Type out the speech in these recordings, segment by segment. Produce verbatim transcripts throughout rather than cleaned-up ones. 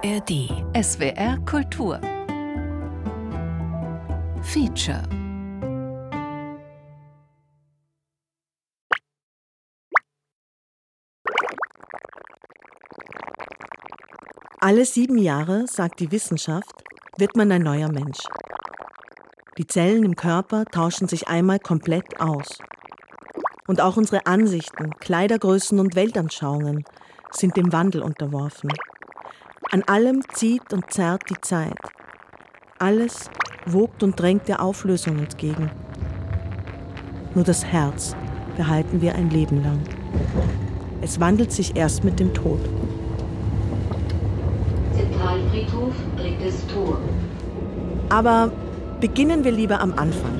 R D. S W R Kultur. Feature. Alle sieben Jahre, sagt die Wissenschaft, wird man ein neuer Mensch. Die Zellen im Körper tauschen sich einmal komplett aus. Und auch unsere Ansichten, Kleidergrößen und Weltanschauungen sind dem Wandel unterworfen. An allem zieht und zerrt die Zeit. Alles wogt und drängt der Auflösung entgegen. Nur das Herz behalten wir ein Leben lang. Es wandelt sich erst mit dem Tod. Zentralfriedhof, drittes Tor. Aber beginnen wir lieber am Anfang.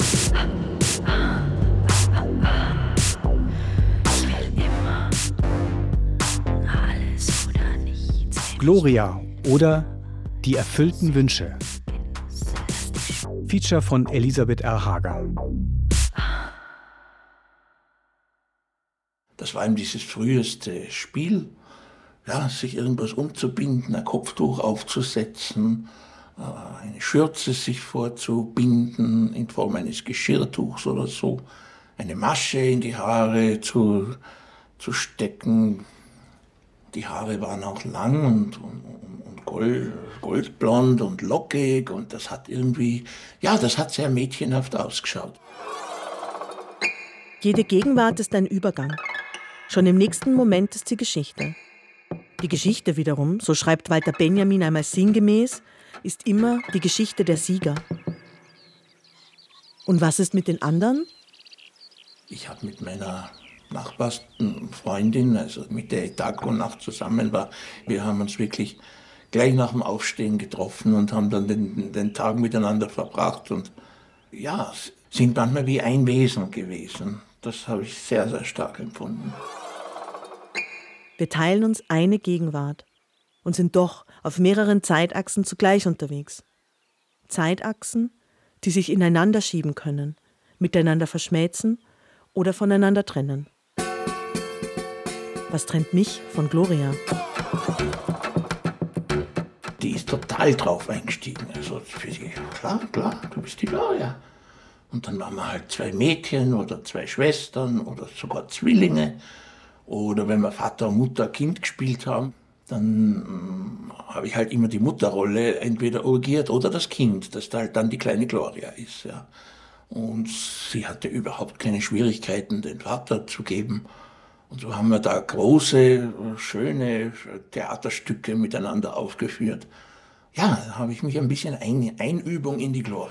Gloria oder Die erfüllten Wünsche. Feature von Elisabeth R. Hager. Das war eben dieses früheste Spiel, ja, sich irgendwas umzubinden, ein Kopftuch aufzusetzen, eine Schürze sich vorzubinden in Form eines Geschirrtuchs oder so, eine Masche in die Haare zu, zu stecken. Die Haare waren auch lang und, und, und gold, goldblond und lockig und das hat irgendwie, ja, das hat sehr mädchenhaft ausgeschaut. Jede Gegenwart ist ein Übergang. Schon im nächsten Moment ist sie Geschichte. Die Geschichte wiederum, so schreibt Walter Benjamin einmal sinngemäß, ist immer die Geschichte der Sieger. Und was ist mit den anderen? Ich habe mit meiner Nachbarsfreundin, also mit der ich Tag und Nacht zusammen war, wir haben uns wirklich gleich nach dem Aufstehen getroffen und haben dann den, den Tag miteinander verbracht und ja, sind manchmal wie ein Wesen gewesen. Das habe ich sehr, sehr stark empfunden. Wir teilen uns eine Gegenwart und sind doch auf mehreren Zeitachsen zugleich unterwegs. Zeitachsen, die sich ineinander schieben können, miteinander verschmelzen oder voneinander trennen. Was trennt mich von Gloria? Die ist total drauf eingestiegen. Also für sie, klar, klar, du bist die Gloria. Und dann waren wir halt zwei Mädchen oder zwei Schwestern oder sogar Zwillinge. Oder wenn wir Vater, Mutter, Kind gespielt haben, dann ähm, habe ich halt immer die Mutterrolle entweder urgiert oder das Kind, das da halt dann die kleine Gloria ist. Ja. Und sie hatte überhaupt keine Schwierigkeiten, den Vater zu geben. Und so haben wir da große, schöne Theaterstücke miteinander aufgeführt. Ja, da habe ich mich ein bisschen ein, Einübung in die Gloria.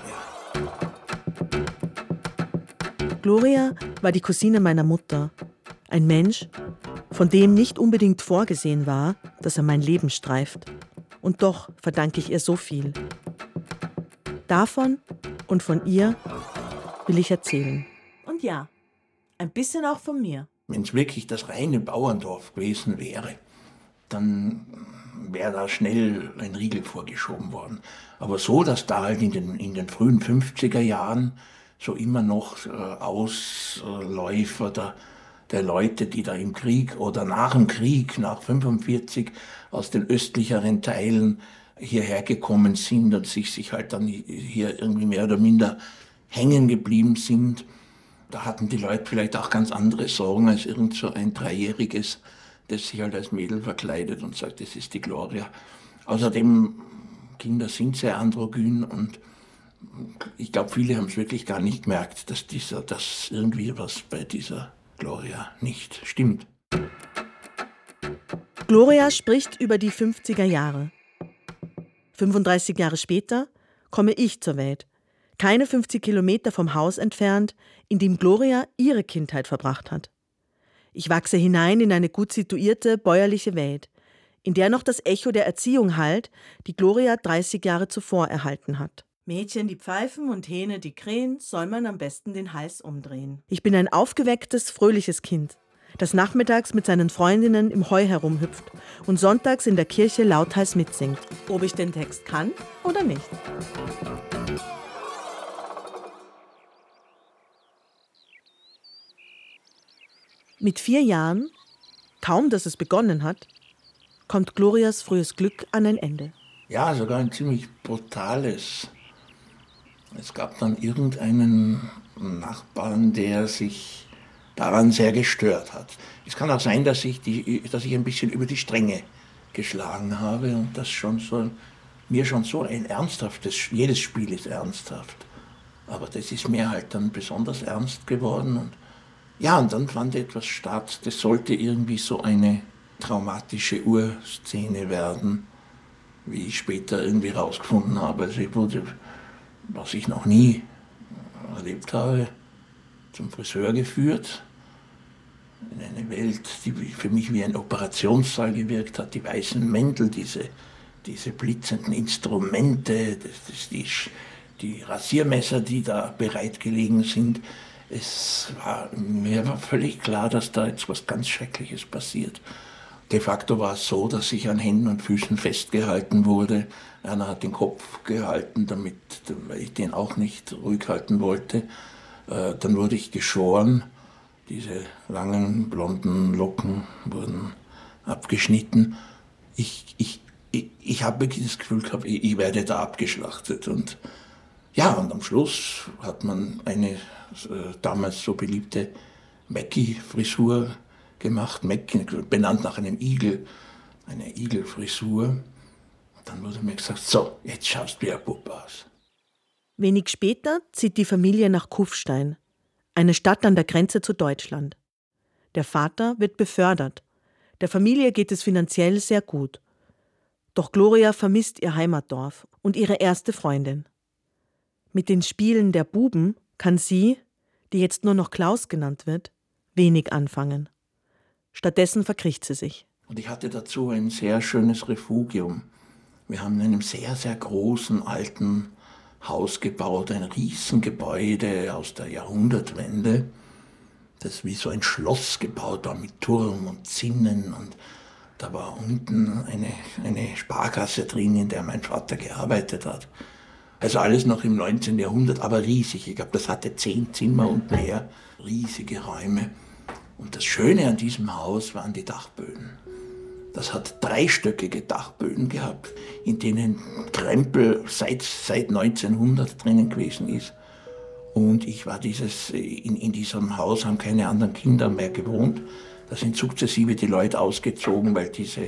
Gloria war die Cousine meiner Mutter. Ein Mensch, von dem nicht unbedingt vorgesehen war, dass er mein Leben streift. Und doch verdanke ich ihr so viel. Davon und von ihr will ich erzählen. Und ja, ein bisschen auch von mir. Wenn es wirklich das reine Bauerndorf gewesen wäre, dann wäre da schnell ein Riegel vorgeschoben worden. Aber so, dass da halt in den, in den frühen fünfziger Jahren so immer noch äh, Ausläufer der, der Leute, die da im Krieg oder nach dem Krieg, nach fünfundvierzig, aus den östlicheren Teilen hierher gekommen sind und sich, sich halt dann hier irgendwie mehr oder minder hängen geblieben sind. Da hatten die Leute vielleicht auch ganz andere Sorgen als irgend so ein Dreijähriges, das sich halt als Mädel verkleidet und sagt, das ist die Gloria. Außerdem, Kinder sind sehr androgyn und ich glaube, viele haben es wirklich gar nicht gemerkt, dass, dieser, dass irgendwie was bei dieser Gloria nicht stimmt. Gloria spricht über die fünfziger Jahre. fünfunddreißig Jahre später komme ich zur Welt. Keine fünfzig Kilometer vom Haus entfernt, in dem Gloria ihre Kindheit verbracht hat. Ich wachse hinein in eine gut situierte, bäuerliche Welt, in der noch das Echo der Erziehung hallt, die Gloria dreißig Jahre zuvor erhalten hat. Mädchen, die pfeifen und Hähne, die krähen, soll man am besten den Hals umdrehen. Ich bin ein aufgewecktes, fröhliches Kind, das nachmittags mit seinen Freundinnen im Heu herumhüpft und sonntags in der Kirche lauthals mitsingt, ob ich den Text kann oder nicht. Mit vier Jahren, kaum dass es begonnen hat, kommt Glorias frühes Glück an ein Ende. Ja, sogar ein ziemlich brutales. Es gab dann irgendeinen Nachbarn, der sich daran sehr gestört hat. Es kann auch sein, dass ich, die, dass ich ein bisschen über die Stränge geschlagen habe und das schon so, mir schon so ein ernsthaftes, jedes Spiel ist ernsthaft. Aber das ist mir halt dann besonders ernst geworden. Und ja, und dann fand etwas statt. Das sollte irgendwie so eine traumatische Urszene werden, wie ich später irgendwie rausgefunden habe. Also ich wurde, was ich noch nie erlebt habe, zum Friseur geführt. In eine Welt, die für mich wie ein Operationssaal gewirkt hat. Die weißen Mäntel, diese, diese blitzenden Instrumente, das, das, die, die Rasiermesser, die da bereit gelegen sind. Es war, mir war völlig klar, dass da jetzt was ganz Schreckliches passiert. De facto war es so, dass ich an Händen und Füßen festgehalten wurde. Einer hat den Kopf gehalten, damit weil ich den auch nicht ruhig halten wollte. Dann wurde ich geschoren. Diese langen, blonden Locken wurden abgeschnitten. Ich, ich, ich, ich habe das Gefühl gehabt, ich, ich werde da abgeschlachtet. Und ja, und am Schluss hat man eine äh, damals so beliebte Mackie-Frisur gemacht, Mackie, benannt nach einem Igel, eine Igelfrisur. Und dann wurde mir gesagt, so, jetzt schaust du wie ein Bub aus. Wenig später zieht die Familie nach Kufstein, eine Stadt an der Grenze zu Deutschland. Der Vater wird befördert. Der Familie geht es finanziell sehr gut. Doch Gloria vermisst ihr Heimatdorf und ihre erste Freundin. Mit den Spielen der Buben kann sie, die jetzt nur noch Klaus genannt wird, wenig anfangen. Stattdessen verkriecht sie sich. Und ich hatte dazu ein sehr schönes Refugium. Wir haben in einem sehr, sehr großen alten Haus gebaut, ein Riesengebäude aus der Jahrhundertwende, das wie so ein Schloss gebaut war mit Turm und Zinnen. Und da war unten eine, eine Sparkasse drin, in der mein Vater gearbeitet hat. Also alles noch im neunzehnten Jahrhundert, aber riesig. Ich glaube, das hatte zehn Zimmer und mehr, riesige Räume. Und das Schöne an diesem Haus waren die Dachböden. Das hat dreistöckige Dachböden gehabt, in denen Krempel seit, seit neunzehnhundert drinnen gewesen ist. Und ich war dieses, in, in diesem Haus haben keine anderen Kinder mehr gewohnt. Da sind sukzessive die Leute ausgezogen, weil diese,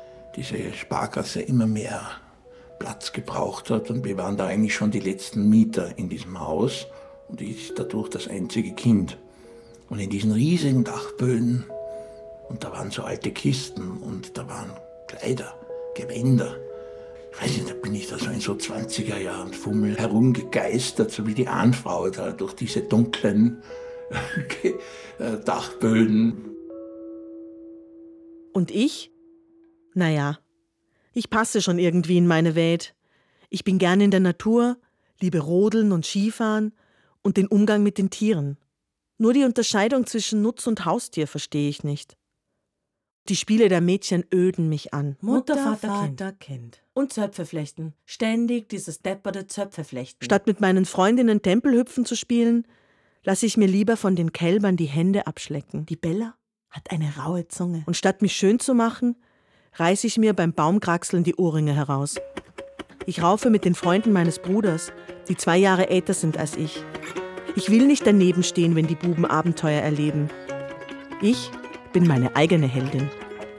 diese Sparkasse immer mehr Platz gebraucht hat. Und wir waren da eigentlich schon die letzten Mieter in diesem Haus. Und ich dadurch das einzige Kind. Und in diesen riesigen Dachböden, und da waren so alte Kisten und da waren Kleider, Gewänder. Ich weiß nicht, da bin ich da so in so zwanziger Jahren Fummel herumgegeistert, so wie die Ahnfrau da durch diese dunklen Dachböden. Und ich? Naja, ich passe schon irgendwie in meine Welt. Ich bin gern in der Natur, liebe Rodeln und Skifahren und den Umgang mit den Tieren. Nur die Unterscheidung zwischen Nutz- und Haustier verstehe ich nicht. Die Spiele der Mädchen öden mich an. Mutter, Vater, Vater kind. kind. Und Zöpfe flechten. Ständig dieses depperte Zöpfe flechten. Statt mit meinen Freundinnen Tempelhüpfen zu spielen, lasse ich mir lieber von den Kälbern die Hände abschlecken. Die Bella hat eine raue Zunge. Und statt mich schön zu machen, reiße ich mir beim Baumkraxeln die Ohrringe heraus. Ich raufe mit den Freunden meines Bruders, die zwei Jahre älter sind als ich. Ich will nicht daneben stehen, wenn die Buben Abenteuer erleben. Ich bin meine eigene Heldin.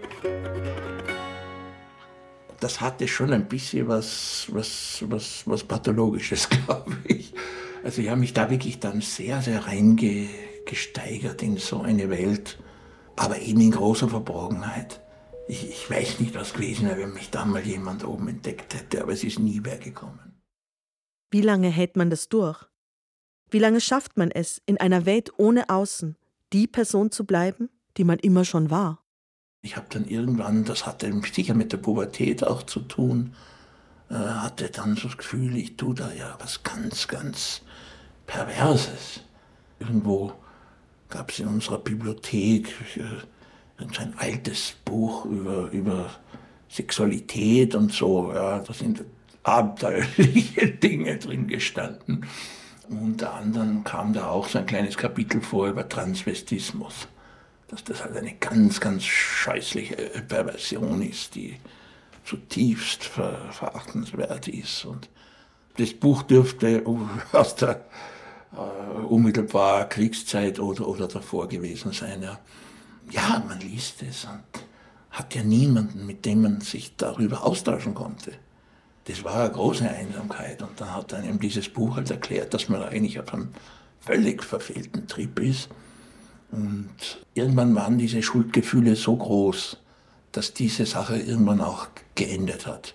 Das hatte schon ein bisschen was, was, was, was Pathologisches, glaube ich. Also ich habe mich da wirklich dann sehr, sehr reingesteigert in so eine Welt, aber eben in großer Verborgenheit. Ich, ich weiß nicht, was gewesen wäre, wenn mich da mal jemand oben entdeckt hätte, aber es ist nie wer gekommen. Wie lange hält man das durch? Wie lange schafft man es, in einer Welt ohne Außen, die Person zu bleiben, die man immer schon war? Ich habe dann irgendwann, das hatte sicher mit der Pubertät auch zu tun, äh, hatte dann so das Gefühl, ich tue da ja was ganz, ganz Perverses. Irgendwo gab es in unserer Bibliothek äh, ein altes Buch über, über Sexualität und so. Ja, da sind abenteuerliche Dinge drin gestanden. Unter anderem kam da auch so ein kleines Kapitel vor über Transvestismus. dass das halt eine ganz, ganz scheußliche Perversion ist, die zutiefst ver verachtenswert ist. Und das Buch dürfte aus der äh, unmittelbar Kriegszeit oder, oder davor gewesen sein. Ja. ja, man liest es und hat ja niemanden, mit dem man sich darüber austauschen konnte. Das war eine große Einsamkeit. Und dann hat einem dieses Buch halt erklärt, dass man eigentlich auf einem völlig verfehlten Trip ist. Und irgendwann waren diese Schuldgefühle so groß, dass diese Sache irgendwann auch geendet hat.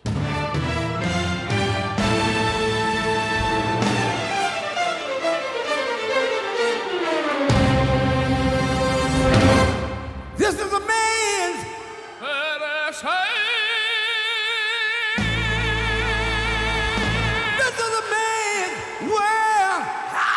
This is a man's This is a man's world.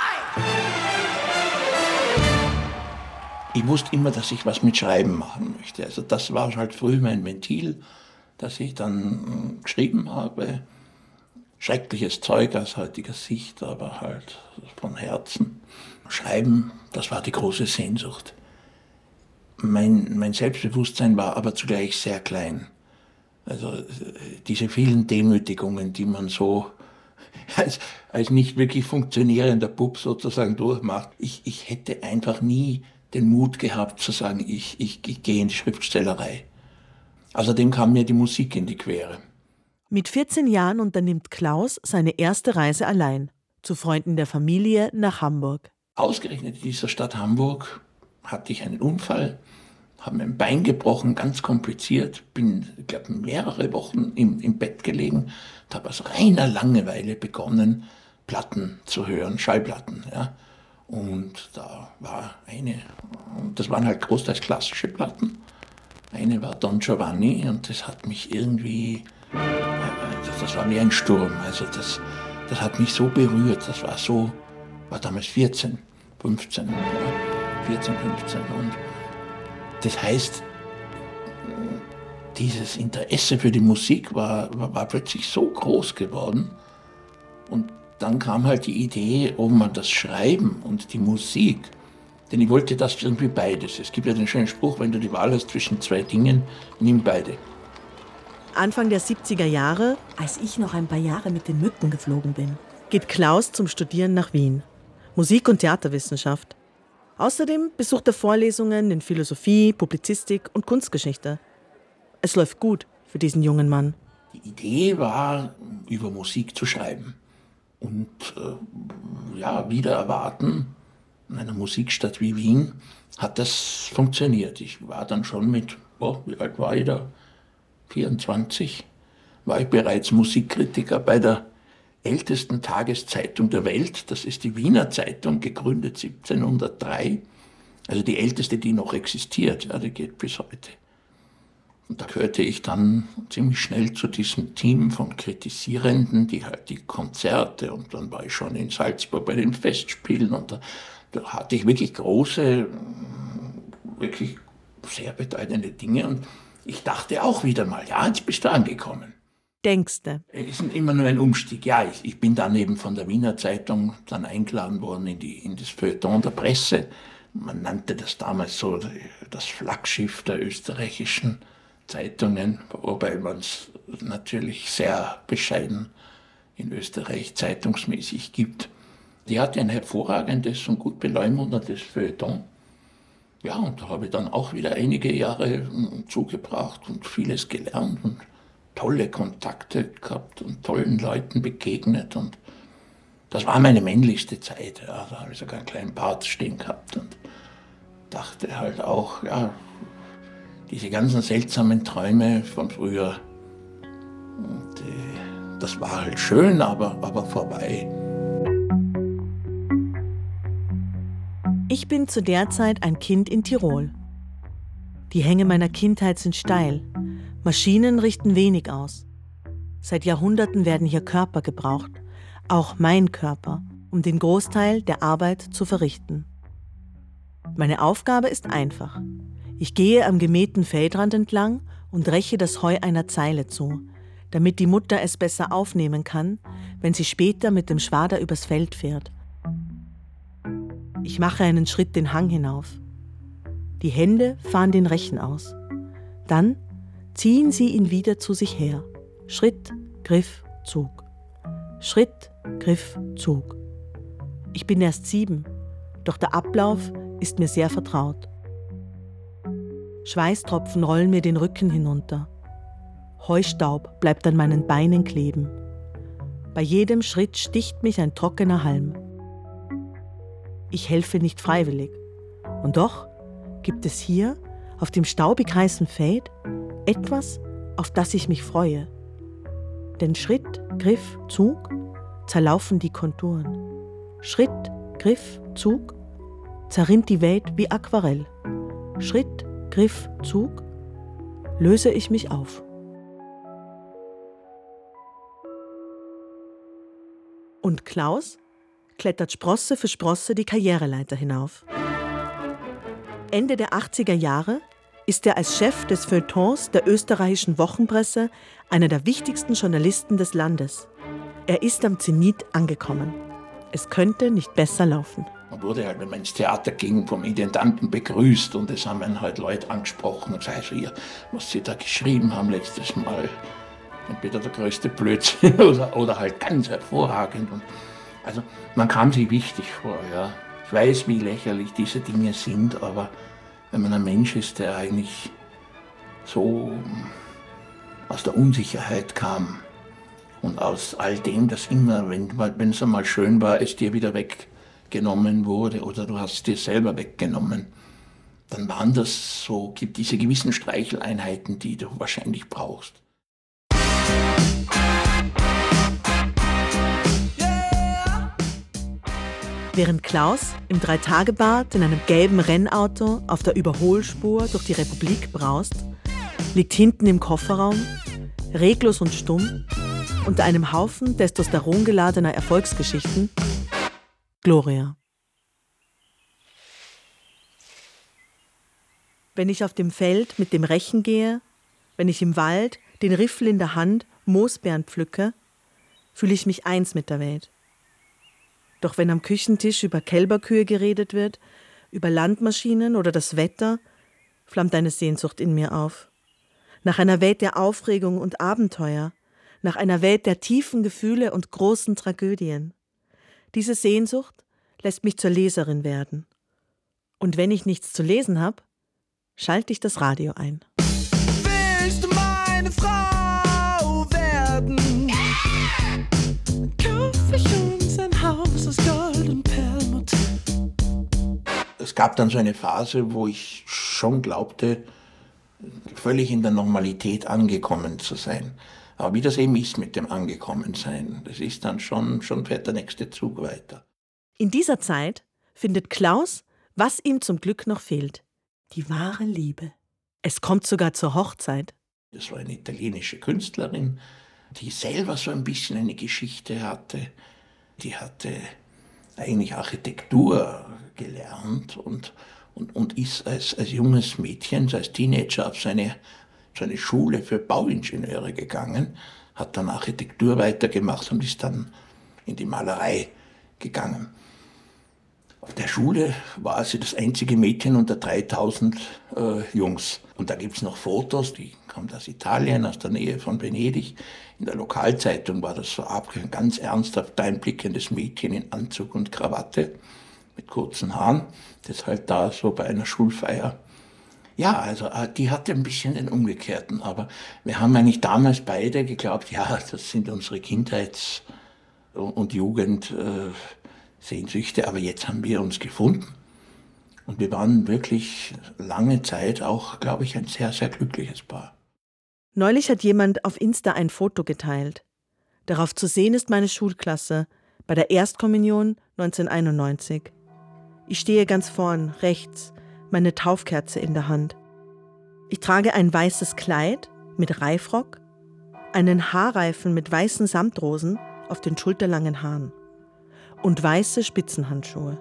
Ich wusste immer, dass ich was mit Schreiben machen möchte. Also das war halt früh mein Ventil, dass ich dann geschrieben habe. Schreckliches Zeug aus heutiger Sicht, aber halt von Herzen. Schreiben, das war die große Sehnsucht. Mein, mein Selbstbewusstsein war aber zugleich sehr klein. Also diese vielen Demütigungen, die man so als, als nicht wirklich funktionierender Bub sozusagen durchmacht. Ich, ich hätte einfach nie den Mut gehabt zu sagen, ich, ich, ich gehe in die Schriftstellerei. Außerdem kam mir die Musik in die Quere. Mit vierzehn Jahren unternimmt Klaus seine erste Reise allein, zu Freunden der Familie nach Hamburg. Ausgerechnet in dieser Stadt Hamburg hatte ich einen Unfall, habe mein Bein gebrochen, ganz kompliziert, bin, ich glaube, mehrere Wochen im, im Bett gelegen und habe aus reiner Langeweile begonnen, Platten zu hören, Schallplatten. Ja. Und da war eine, und das waren halt großteils klassische Platten. Eine war Don Giovanni und das hat mich irgendwie, das war wie ein Sturm, also das, das hat mich so berührt, das war so, war damals vierzehn, fünfzehn, ja, vierzehn, fünfzehn und das heißt, dieses Interesse für die Musik war, war, war plötzlich so groß geworden und dann kam halt die Idee, ob man das Schreiben und die Musik, denn ich wollte das irgendwie beides. Es gibt ja den schönen Spruch, wenn du die Wahl hast zwischen zwei Dingen, nimm beide. Anfang der siebziger Jahre, Als ich noch ein paar Jahre mit den Mücken geflogen bin. geht Klaus zum Studieren nach Wien. Musik- und Theaterwissenschaft. Außerdem besucht er Vorlesungen in Philosophie, Publizistik und Kunstgeschichte. Es läuft gut für diesen jungen Mann. Die Idee war, über Musik zu schreiben. Und äh, ja, wieder erwarten, in einer Musikstadt wie Wien hat das funktioniert. Ich war dann schon mit, oh, wie alt war ich da? vierundzwanzig, war ich bereits Musikkritiker bei der ältesten Tageszeitung der Welt. Das ist die Wiener Zeitung, gegründet siebzehnhundertdrei. Also die älteste, die noch existiert. Ja, die geht bis heute. Und da gehörte ich dann ziemlich schnell zu diesem Team von Kritisierenden, die halt die Konzerte, und dann war ich schon in Salzburg bei den Festspielen und da, da hatte ich wirklich große, wirklich sehr bedeutende Dinge und ich dachte auch wieder mal, ja, jetzt bist du angekommen. Denkste. Es ist immer nur ein Umstieg. Ja, ich, ich bin dann eben von der Wiener Zeitung dann eingeladen worden in, die, in das Feuilleton der Presse. Man nannte das damals so das Flaggschiff der österreichischen Zeitungen, wobei man es natürlich sehr bescheiden in Österreich zeitungsmäßig gibt. Die hatte ein hervorragendes und gut beleumundetes Feuilleton. Ja, und da habe ich dann auch wieder einige Jahre zugebracht und vieles gelernt und tolle Kontakte gehabt und tollen Leuten begegnet. Und das war meine männlichste Zeit. Ja, da habe ich sogar einen kleinen Bart stehen gehabt und dachte halt auch, ja, diese ganzen seltsamen Träume von früher, und, äh, das war halt schön, aber, aber vorbei. Ich bin zu der Zeit ein Kind in Tirol. Die Hänge meiner Kindheit sind steil. Maschinen richten wenig aus. Seit Jahrhunderten werden hier Körper gebraucht, auch mein Körper, um den Großteil der Arbeit zu verrichten. Meine Aufgabe ist einfach. Ich gehe am gemähten Feldrand entlang und räche das Heu einer Zeile zu, damit die Mutter es besser aufnehmen kann, wenn sie später mit dem Schwader übers Feld fährt. Ich mache einen Schritt den Hang hinauf. Die Hände fahren den Rechen aus. Dann ziehen sie ihn wieder zu sich her. Schritt, Griff, Zug. Schritt, Griff, Zug. Ich bin erst sieben, doch der Ablauf ist mir sehr vertraut. Schweißtropfen rollen mir den Rücken hinunter. Heustaub bleibt an meinen Beinen kleben. Bei jedem Schritt sticht mich ein trockener Halm. Ich helfe nicht freiwillig. Und doch gibt es hier, auf dem staubig heißen Feld, etwas, auf das ich mich freue. Denn Schritt, Griff, Zug zerlaufen die Konturen. Schritt, Griff, Zug zerrinnt die Welt wie Aquarell. Schritt, Griff, Zug löse ich mich auf. Und Klaus klettert Sprosse für Sprosse die Karriereleiter hinauf. Ende der achtziger Jahre ist er als Chef des Feuilletons der österreichischen Wochenpresse einer der wichtigsten Journalisten des Landes. Er ist am Zenit angekommen. Es könnte nicht besser laufen. Man wurde halt, wenn man ins Theater ging, vom Intendanten begrüßt und es haben dann halt Leute angesprochen und gesagt, also hier, was sie da geschrieben haben letztes Mal, entweder der größte Blödsinn oder, oder halt ganz hervorragend. Und also man kam sich wichtig vor, ja. Ich weiß, wie lächerlich diese Dinge sind, aber wenn man ein Mensch ist, der eigentlich so aus der Unsicherheit kam und aus all dem, das immer, wenn, wenn es einmal schön war, es dir wieder weggenommen wurde oder du hast es dir selber weggenommen, dann waren das so, gibt diese gewissen Streicheleinheiten, die du wahrscheinlich brauchst. Während Klaus im Dreitagebart in einem gelben Rennauto auf der Überholspur durch die Republik braust, liegt hinten im Kofferraum, reglos und stumm, unter einem Haufen testosterongeladener Erfolgsgeschichten, Gloria. Wenn ich auf dem Feld mit dem Rechen gehe, wenn ich im Wald den Riffel in der Hand Moosbeeren pflücke, fühle ich mich eins mit der Welt. Doch wenn am Küchentisch über Kälberkühe geredet wird, über Landmaschinen oder das Wetter, flammt eine Sehnsucht in mir auf. Nach einer Welt der Aufregung und Abenteuer, nach einer Welt der tiefen Gefühle und großen Tragödien. Diese Sehnsucht lässt mich zur Leserin werden. Und wenn ich nichts zu lesen habe, schalte ich das Radio ein. Willst du meine Frau werden? Kauf ich uns ein Haus aus Gold und Perlmutt. Es gab dann so eine Phase, wo ich schon glaubte, völlig in der Normalität angekommen zu sein. Aber wie das eben ist mit dem Angekommensein, das ist dann schon, schon fährt der nächste Zug weiter. In dieser Zeit findet Klaus, was ihm zum Glück noch fehlt. Die wahre Liebe. Es kommt sogar zur Hochzeit. Das war eine italienische Künstlerin, die selber so ein bisschen eine Geschichte hatte. Die hatte eigentlich Architektur gelernt und, und, und ist als, als junges Mädchen, als Teenager auf seine, seine Schule für Bauingenieure gegangen, hat dann Architektur weitergemacht und ist dann in die Malerei gegangen. Auf der Schule war sie das einzige Mädchen unter dreitausend äh, Jungs. Und da gibt es noch Fotos, die kommt aus Italien, aus der Nähe von Venedig. In der Lokalzeitung war das so ein ganz ernsthaft einblickendes Mädchen in Anzug und Krawatte mit kurzen Haaren. Das halt da so bei einer Schulfeier. Ja, also die hatte ein bisschen den Umgekehrten. Aber wir haben eigentlich damals beide geglaubt, ja, das sind unsere Kindheits- und Jugend. Äh, Sehnsüchte, aber jetzt haben wir uns gefunden und wir waren wirklich lange Zeit auch, glaube ich, ein sehr, sehr glückliches Paar. Neulich hat jemand auf Insta ein Foto geteilt. Darauf zu sehen ist meine Schulklasse bei der Erstkommunion neunzehnhunderteinundneunzig. Ich stehe ganz vorn, rechts, meine Taufkerze in der Hand. Ich trage ein weißes Kleid mit Reifrock, einen Haarreifen mit weißen Samtrosen auf den schulterlangen Haaren und weiße Spitzenhandschuhe.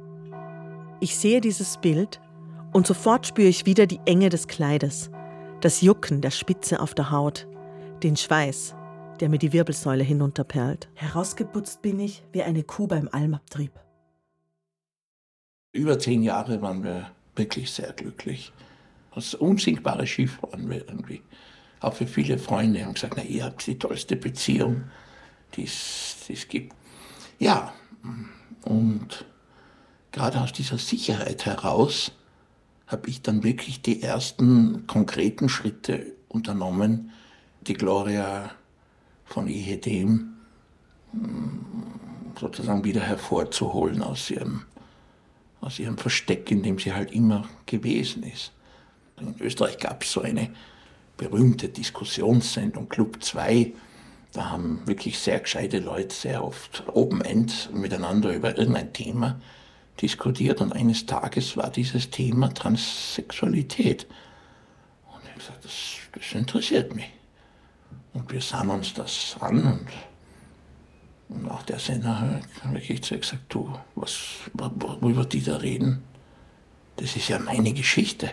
Ich sehe dieses Bild und sofort spüre ich wieder die Enge des Kleides, das Jucken der Spitze auf der Haut, den Schweiß, der mir die Wirbelsäule hinunterperlt. Herausgeputzt bin ich wie eine Kuh beim Almabtrieb. Über zehn Jahre waren wir wirklich sehr glücklich. Das unsinkbare Skifahren irgendwie. Auch für viele Freunde haben gesagt, na, ihr habt die tollste Beziehung, die es gibt. Ja, und gerade aus dieser Sicherheit heraus habe ich dann wirklich die ersten konkreten Schritte unternommen, die Gloria von ehedem sozusagen wieder hervorzuholen aus ihrem, aus ihrem Versteck, in dem sie halt immer gewesen ist. In Österreich gab es so eine berühmte Diskussionssendung, Club zwei. Da haben wirklich sehr gescheite Leute sehr oft Open-End miteinander über irgendein Thema diskutiert. Und eines Tages war dieses Thema Transsexualität. Und ich habe gesagt, das, das interessiert mich. Und wir sahen uns das an und, und auch der Sender hat wirklich zu ihr gesagt, du, was, worüber die da reden, das ist ja meine Geschichte.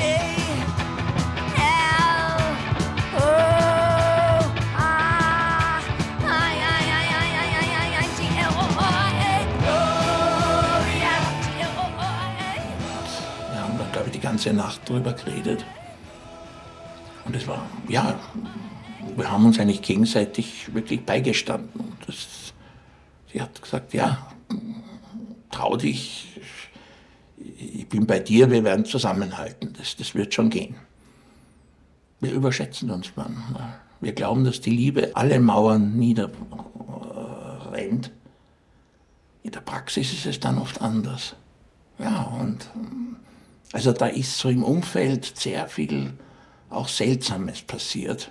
Die ganze Nacht drüber geredet. Und es war, ja, wir haben uns eigentlich gegenseitig wirklich beigestanden. Und das, sie hat gesagt, ja, trau dich, ich bin bei dir, wir werden zusammenhalten, das, das wird schon gehen. Wir überschätzen uns manchmal. Wir glauben, dass die Liebe alle Mauern niederrennt. In der Praxis ist es dann oft anders. Ja, und also da ist so im Umfeld sehr viel auch Seltsames passiert.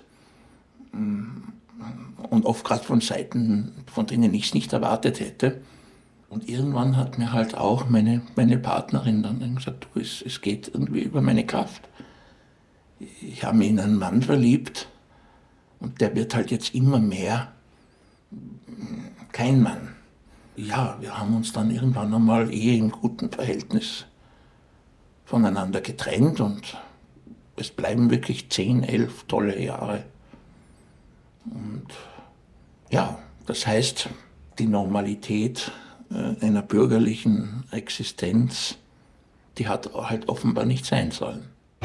Und oft gerade von Seiten, von denen ich es nicht erwartet hätte. Und irgendwann hat mir halt auch meine, meine Partnerin dann gesagt, du, es, es geht irgendwie über meine Kraft. Ich habe mich in einen Mann verliebt und der wird halt jetzt immer mehr kein Mann. Ja, wir haben uns dann irgendwann einmal eh im guten Verhältnis voneinander getrennt und es bleiben wirklich zehn, elf tolle Jahre. Und ja, das heißt, die Normalität äh, einer bürgerlichen Existenz, die hat halt offenbar nicht sein sollen.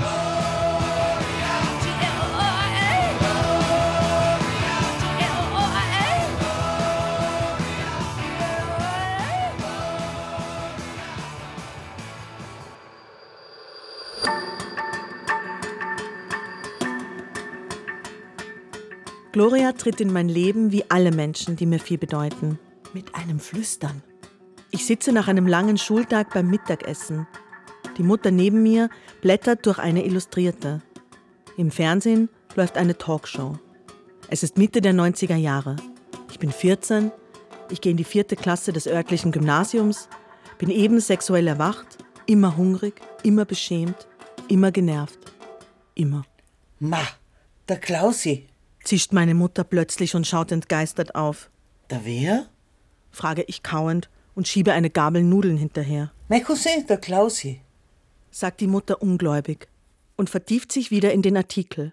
Gloria tritt in mein Leben wie alle Menschen, die mir viel bedeuten. Mit einem Flüstern. Ich sitze nach einem langen Schultag beim Mittagessen. Die Mutter neben mir blättert durch eine Illustrierte. Im Fernsehen läuft eine Talkshow. Es ist Mitte der neunziger Jahre. Ich bin vierzehn, ich gehe in die vierte Klasse des örtlichen Gymnasiums, bin eben sexuell erwacht, immer hungrig, immer beschämt, immer genervt. Immer. Ma, der Klausi. Zischt meine Mutter plötzlich und schaut entgeistert auf. Der wer? Frage ich kauend und schiebe eine Gabel Nudeln hinterher. Mein Cousin, der Klausi. Sagt die Mutter ungläubig und vertieft sich wieder in den Artikel.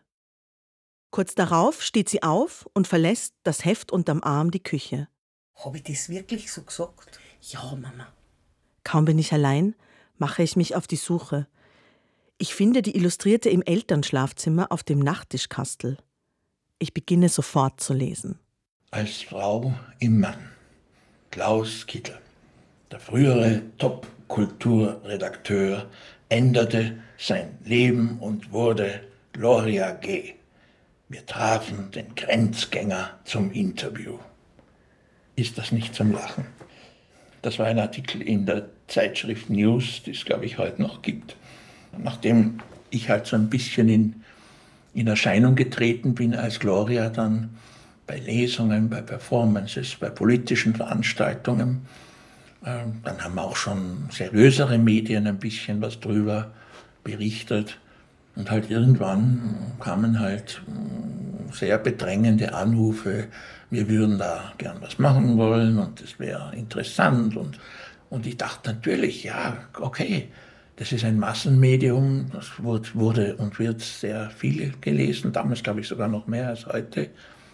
Kurz darauf steht sie auf und verlässt, das Heft unterm Arm, die Küche. Hab ich das wirklich so gesagt? Ja, Mama. Kaum bin ich allein, mache ich mich auf die Suche. Ich finde die Illustrierte im Elternschlafzimmer auf dem Nachttischkastel. Ich beginne sofort zu lesen. Als Frau im Mann. Klaus Kittel, der frühere Top-Kulturredakteur, änderte sein Leben und wurde Gloria G. Wir trafen den Grenzgänger zum Interview. Ist das nicht zum Lachen? Das war ein Artikel in der Zeitschrift News, die es, glaube ich, heute noch gibt. Nachdem ich halt so ein bisschen in in Erscheinung getreten bin als Gloria dann bei Lesungen, bei Performances, bei politischen Veranstaltungen. Dann haben auch schon seriösere Medien ein bisschen was drüber berichtet. Und halt irgendwann kamen halt sehr bedrängende Anrufe, wir würden da gern was machen wollen und das wäre interessant. Und, und ich dachte natürlich, ja, okay, das ist ein Massenmedium, das wurde und wird sehr viel gelesen, damals glaube ich sogar noch mehr als heute.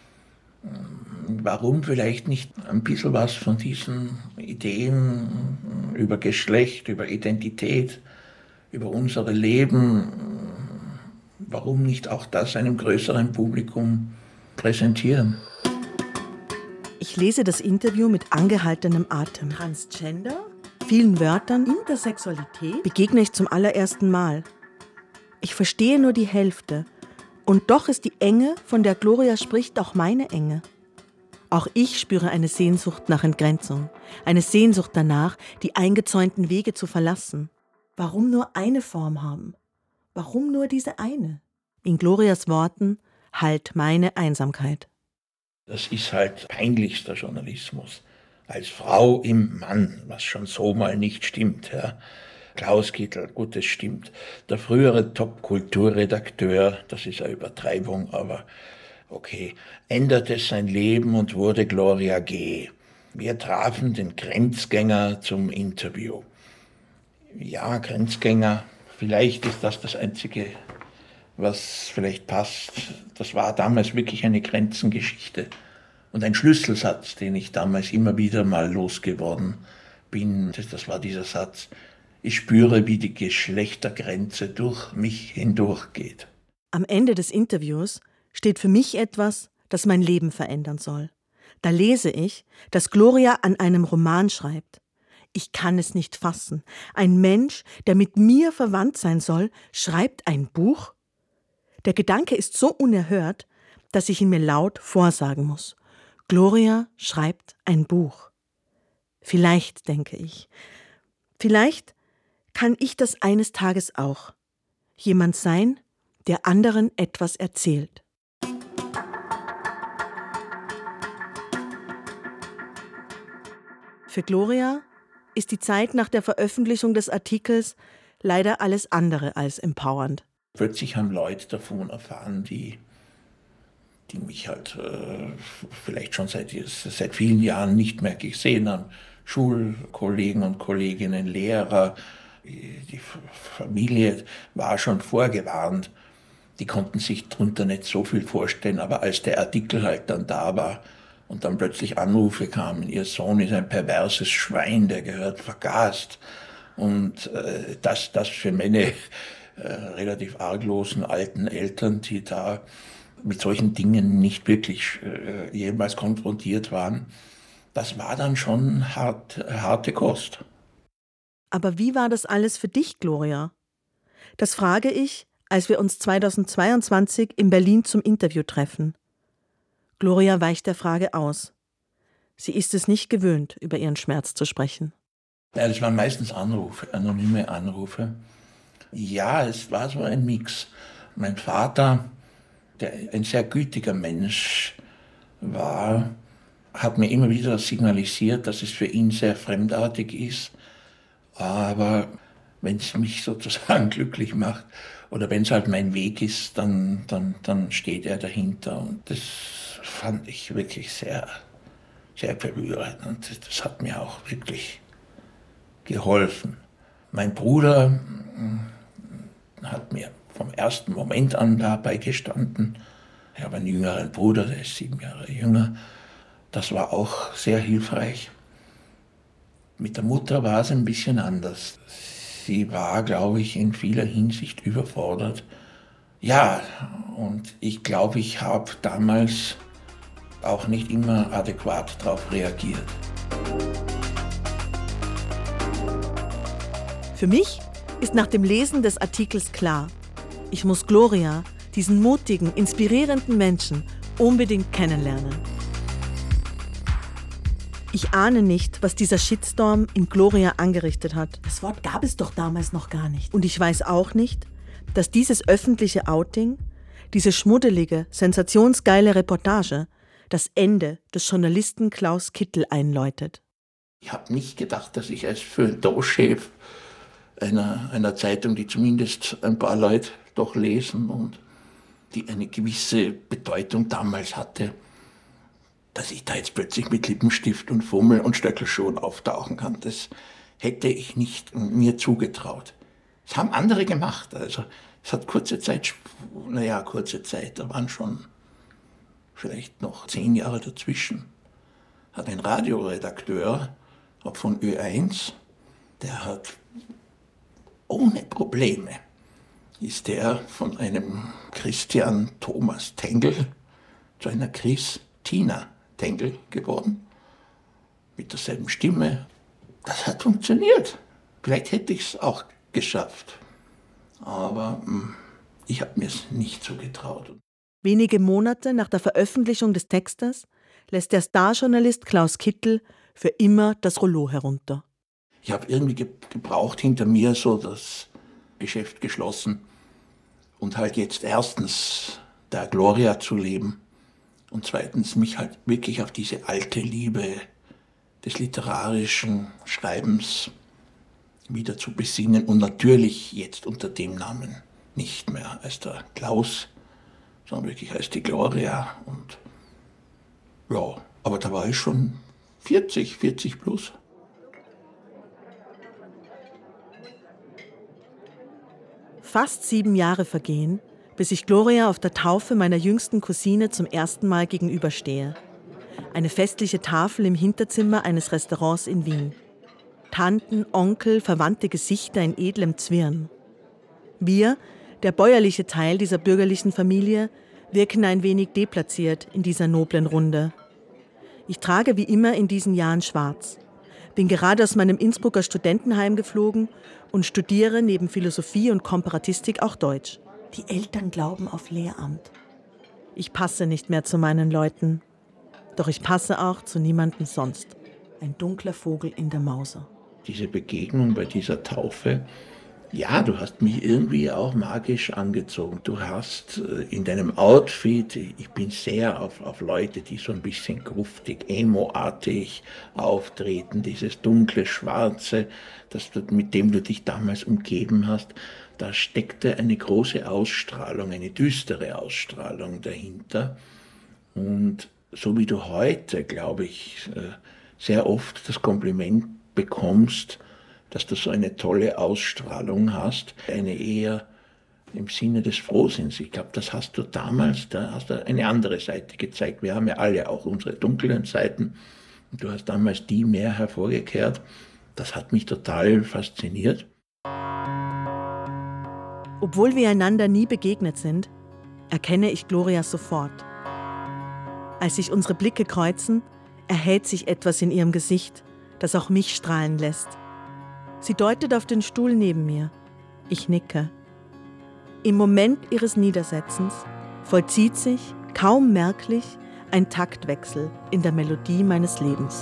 Warum vielleicht nicht ein bisschen was von diesen Ideen über Geschlecht, über Identität über unsere Leben, warum nicht auch das einem größeren Publikum präsentieren? Ich lese das Interview mit angehaltenem Atem. Transgender? Vielen Wörtern Intersexualität? begegne ich zum allerersten Mal. Ich verstehe nur die Hälfte. Und doch ist die Enge, von der Gloria spricht, auch meine Enge. Auch ich spüre eine Sehnsucht nach Entgrenzung. Eine Sehnsucht danach, die eingezäunten Wege zu verlassen. Warum nur eine Form haben? Warum nur diese eine? In Glorias Worten halt meine Einsamkeit. Das ist halt peinlichster Journalismus. Als Frau im Mann, was schon so mal nicht stimmt. Ja. Klaus Kittel, gut, das stimmt. Der frühere Top-Kulturredakteur, das ist eine Übertreibung, aber okay, änderte sein Leben und wurde Gloria G. Wir trafen den Grenzgänger zum Interview. Ja, Grenzgänger, vielleicht ist das das Einzige, was vielleicht passt. Das war damals wirklich eine Grenzengeschichte. Und ein Schlüsselsatz, den ich damals immer wieder mal losgeworden bin, das, das war dieser Satz: Ich spüre, wie die Geschlechtergrenze durch mich hindurchgeht. Am Ende des Interviews steht für mich etwas, das mein Leben verändern soll. Da lese ich, dass Gloria an einem Roman schreibt. Ich kann es nicht fassen. Ein Mensch, der mit mir verwandt sein soll, schreibt ein Buch? Der Gedanke ist so unerhört, dass ich ihn mir laut vorsagen muss. Gloria schreibt ein Buch. Vielleicht, denke ich, vielleicht kann ich das eines Tages auch. Jemand sein, der anderen etwas erzählt. Für Gloria ist die Zeit nach der Veröffentlichung des Artikels leider alles andere als empowernd. Plötzlich haben Leute davon erfahren, die, die mich halt äh, vielleicht schon seit, seit vielen Jahren nicht mehr gesehen haben. Schulkollegen und Kolleginnen, Lehrer, die Familie war schon vorgewarnt. Die konnten sich darunter nicht so viel vorstellen, aber als der Artikel halt dann da war und dann plötzlich Anrufe kamen, ihr Sohn ist ein perverses Schwein, der gehört vergast. Und äh, das, das für meine äh, relativ arglosen alten Eltern, die da mit solchen Dingen nicht wirklich äh, jemals konfrontiert waren, das war dann schon hart, harte Kost. Aber wie war das alles für dich, Gloria? Das frage ich, als wir uns zweitausendzweiundzwanzig in Berlin zum Interview treffen. Gloria weicht der Frage aus. Sie ist es nicht gewöhnt, über ihren Schmerz zu sprechen. Ja, das waren meistens Anrufe, anonyme Anrufe. Ja, es war so ein Mix. Mein Vater, der ein sehr gütiger Mensch war, hat mir immer wieder signalisiert, dass es für ihn sehr fremdartig ist. Aber wenn es mich sozusagen glücklich macht oder wenn es halt mein Weg ist, dann, dann, dann steht er dahinter. Und das fand ich wirklich sehr, sehr berührend. Und das hat mir auch wirklich geholfen. Mein Bruder hat mir vom ersten Moment an dabei gestanden. Ich habe einen jüngeren Bruder, der ist sieben Jahre jünger. Das war auch sehr hilfreich. Mit der Mutter war es ein bisschen anders. Sie war, glaube ich, in vieler Hinsicht überfordert. Ja, und ich glaube, ich habe damals auch nicht immer adäquat darauf reagiert. Für mich ist nach dem Lesen des Artikels klar, ich muss Gloria, diesen mutigen, inspirierenden Menschen, unbedingt kennenlernen. Ich ahne nicht, was dieser Shitstorm in Gloria angerichtet hat. Das Wort gab es doch damals noch gar nicht. Und ich weiß auch nicht, dass dieses öffentliche Outing, diese schmuddelige, sensationsgeile Reportage, das Ende des Journalisten Klaus Kittel einläutet. Ich habe nicht gedacht, dass ich als Feuilleton-Chef einer, einer Zeitung, die zumindest ein paar Leute doch lesen und die eine gewisse Bedeutung damals hatte, dass ich da jetzt plötzlich mit Lippenstift und Fummel und Stöckelschuhen auftauchen kann. Das hätte ich nicht mir zugetraut. Das haben andere gemacht. Also es hat kurze Zeit, naja, kurze Zeit, da waren schon vielleicht noch zehn Jahre dazwischen, hat ein Radioredakteur, auch von Ö eins, der hat ohne Probleme ist er von einem Christian Thomas Tengel zu einer Christina Tengel geworden. Mit derselben Stimme. Das hat funktioniert. Vielleicht hätte ich es auch geschafft. Aber mh, ich habe mir es nicht so getraut. Wenige Monate nach der Veröffentlichung des Textes lässt der Starjournalist Klaus Kittel für immer das Rollo herunter. Ich habe irgendwie ge- gebraucht hinter mir so das Geschäft geschlossen und halt jetzt erstens der Gloria zu leben und zweitens mich halt wirklich auf diese alte Liebe des literarischen Schreibens wieder zu besinnen und natürlich jetzt unter dem Namen nicht mehr als der Klaus, sondern wirklich als die Gloria. Und ja, aber da war ich schon vierzig, vierzig plus. Fast sieben Jahre vergehen, bis ich Gloria auf der Taufe meiner jüngsten Cousine zum ersten Mal gegenüberstehe. Eine festliche Tafel im Hinterzimmer eines Restaurants in Wien. Tanten, Onkel, verwandte Gesichter in edlem Zwirn. Wir, der bäuerliche Teil dieser bürgerlichen Familie, wirken ein wenig deplatziert in dieser noblen Runde. Ich trage wie immer in diesen Jahren schwarz, bin gerade aus meinem Innsbrucker Studentenheim geflogen und studiere neben Philosophie und Komparatistik auch Deutsch. Die Eltern glauben auf Lehramt. Ich passe nicht mehr zu meinen Leuten, doch ich passe auch zu niemandem sonst. Ein dunkler Vogel in der Mauser. Diese Begegnung bei dieser Taufe, ja, du hast mich irgendwie auch magisch angezogen. Du hast in deinem Outfit, ich bin sehr auf, auf Leute, die so ein bisschen gruftig, emo-artig auftreten, dieses dunkle, schwarze, das du, mit dem du dich damals umgeben hast, da steckte eine große Ausstrahlung, eine düstere Ausstrahlung dahinter. Und so wie du heute, glaube ich, sehr oft das Kompliment bekommst, dass du so eine tolle Ausstrahlung hast, eine eher im Sinne des Frohsinns. Ich glaube, das hast du damals, da hast du eine andere Seite gezeigt. Wir haben ja alle auch unsere dunklen Seiten und du hast damals die mehr hervorgekehrt. Das hat mich total fasziniert. Obwohl wir einander nie begegnet sind, erkenne ich Gloria sofort. Als sich unsere Blicke kreuzen, erhält sich etwas in ihrem Gesicht, das auch mich strahlen lässt. Sie deutet auf den Stuhl neben mir. Ich nicke. Im Moment ihres Niedersetzens vollzieht sich, kaum merklich, ein Taktwechsel in der Melodie meines Lebens.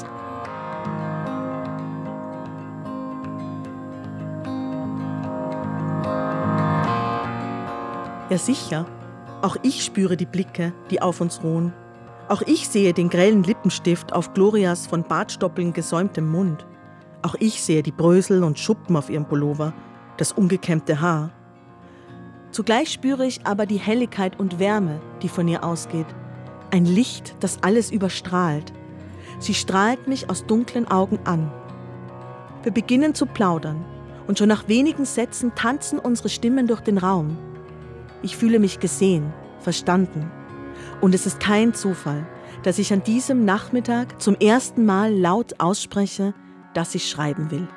Ja sicher, auch ich spüre die Blicke, die auf uns ruhen. Auch ich sehe den grellen Lippenstift auf Glorias von Bartstoppeln gesäumtem Mund. Auch ich sehe die Brösel und Schuppen auf ihrem Pullover, das ungekämmte Haar. Zugleich spüre ich aber die Helligkeit und Wärme, die von ihr ausgeht. Ein Licht, das alles überstrahlt. Sie strahlt mich aus dunklen Augen an. Wir beginnen zu plaudern und schon nach wenigen Sätzen tanzen unsere Stimmen durch den Raum. Ich fühle mich gesehen, verstanden. Und es ist kein Zufall, dass ich an diesem Nachmittag zum ersten Mal laut ausspreche, dass ich schreiben will.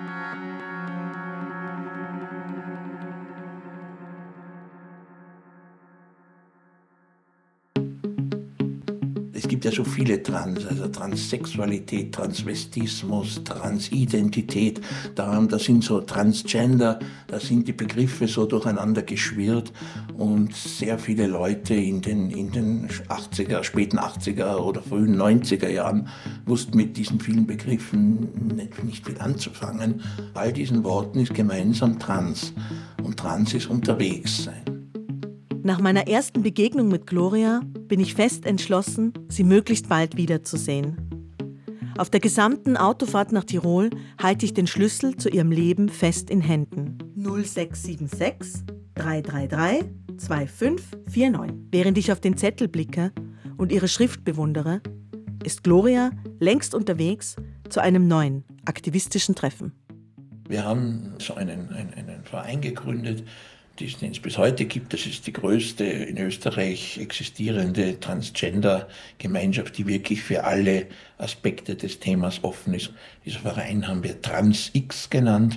Es gibt ja so viele Trans, also Transsexualität, Transvestismus, Transidentität, da, da sind so Transgender, da sind die Begriffe so durcheinander geschwirrt und sehr viele Leute in den, in den achtziger, späten achtziger oder frühen neunziger Jahren wussten mit diesen vielen Begriffen nicht, nicht viel anzufangen. All diesen Worten ist gemeinsam Trans und Trans ist unterwegs sein. Nach meiner ersten Begegnung mit Gloria bin ich fest entschlossen, sie möglichst bald wiederzusehen. Auf der gesamten Autofahrt nach Tirol halte ich den Schlüssel zu ihrem Leben fest in Händen. null sechs sieben sechs drei drei drei zwei fünf vier neun. Während ich auf den Zettel blicke und ihre Schrift bewundere, ist Gloria längst unterwegs zu einem neuen aktivistischen Treffen. Wir haben so einen, einen, einen Verein gegründet, den es bis heute gibt. Das ist die größte in Österreich existierende Transgender-Gemeinschaft, die wirklich für alle Aspekte des Themas offen ist. Dieser Verein haben wir TransX genannt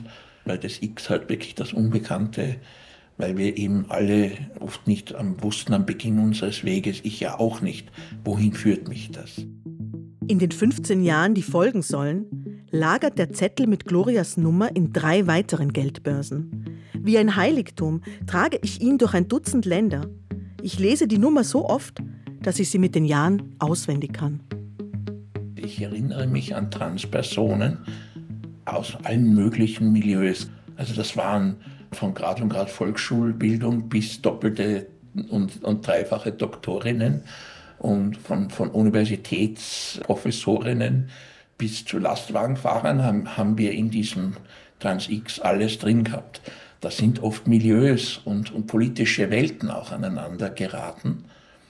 weil das X halt wirklich das Unbekannte, weil wir eben alle oft nicht wussten am Beginn unseres Weges, ich ja auch nicht, wohin führt mich das. In den fünfzehn Jahren, die folgen sollen, lagert der Zettel mit Glorias Nummer in drei weiteren Geldbörsen. Wie ein Heiligtum trage ich ihn durch ein Dutzend Länder. Ich lese die Nummer so oft, dass ich sie mit den Jahren auswendig kann. Ich erinnere mich an Transpersonen aus allen möglichen Milieus. Also das waren von Grad und Grad Volksschulbildung bis doppelte und, und dreifache Doktorinnen und von, von Universitätsprofessorinnen bis zu Lastwagenfahrern haben, haben wir in diesem Trans-X alles drin gehabt. Da sind oft Milieus und, und politische Welten auch aneinander geraten.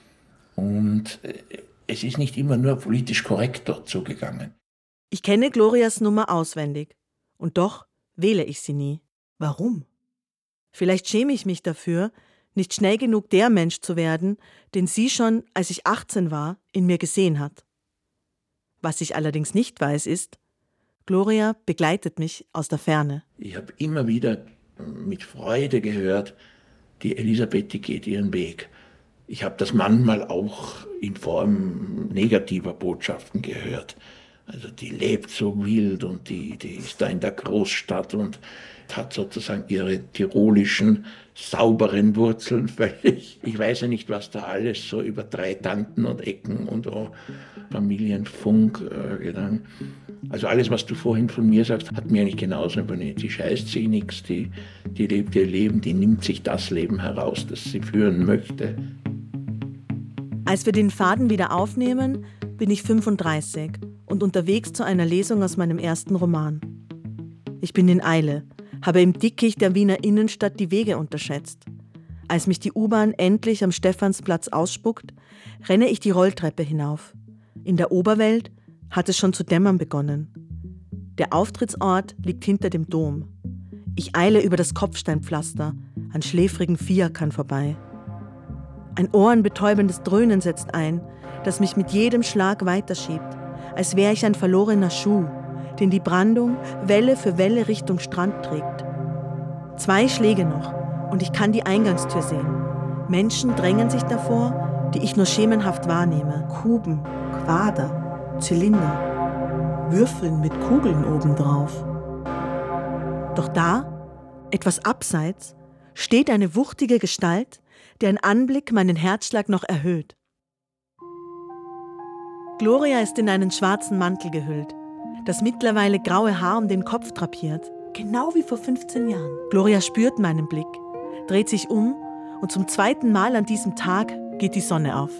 Und es ist nicht immer nur politisch korrekt dort zugegangen. Ich kenne Glorias Nummer auswendig. Und doch wähle ich sie nie. Warum? Vielleicht schäme ich mich dafür, nicht schnell genug der Mensch zu werden, den sie schon, als ich achtzehn war, in mir gesehen hat. Was ich allerdings nicht weiß, ist, Gloria begleitet mich aus der Ferne. Ich habe immer wieder mit Freude gehört, die Elisabeth, die geht ihren Weg. Ich habe das manchmal auch in Form negativer Botschaften gehört. Also die lebt so wild und die, die ist da in der Großstadt und hat sozusagen ihre tirolischen, sauberen Wurzeln völlig. Ich weiß ja nicht, was da alles so über drei Tanten und Ecken und oh, Familienfunk äh, gegangen. Also alles, was du vorhin von mir sagst, hat mir eigentlich genauso übernommen. Die scheißt sich nichts, die, die lebt ihr Leben, die nimmt sich das Leben heraus, das sie führen möchte. Als wir den Faden wieder aufnehmen, bin ich fünfunddreißig und unterwegs zu einer Lesung aus meinem ersten Roman. Ich bin in Eile, habe im Dickicht der Wiener Innenstadt die Wege unterschätzt. Als mich die U-Bahn endlich am Stephansplatz ausspuckt, renne ich die Rolltreppe hinauf. In der Oberwelt hat es schon zu dämmern begonnen. Der Auftrittsort liegt hinter dem Dom. Ich eile über das Kopfsteinpflaster an schläfrigen Fiakern vorbei. Ein ohrenbetäubendes Dröhnen setzt ein, das mich mit jedem Schlag weiterschiebt, als wäre ich ein verlorener Schuh, den die Brandung Welle für Welle Richtung Strand trägt. Zwei Schläge noch und ich kann die Eingangstür sehen. Menschen drängen sich davor, die ich nur schemenhaft wahrnehme. Kuben, Quader, Zylinder, Würfeln mit Kugeln obendrauf. Doch da, etwas abseits, steht eine wuchtige Gestalt, deren Anblick meinen Herzschlag noch erhöht. Gloria ist in einen schwarzen Mantel gehüllt, das mittlerweile graue Haar um den Kopf drapiert. Genau wie vor fünfzehn Jahren. Gloria spürt meinen Blick, dreht sich um und zum zweiten Mal an diesem Tag geht die Sonne auf.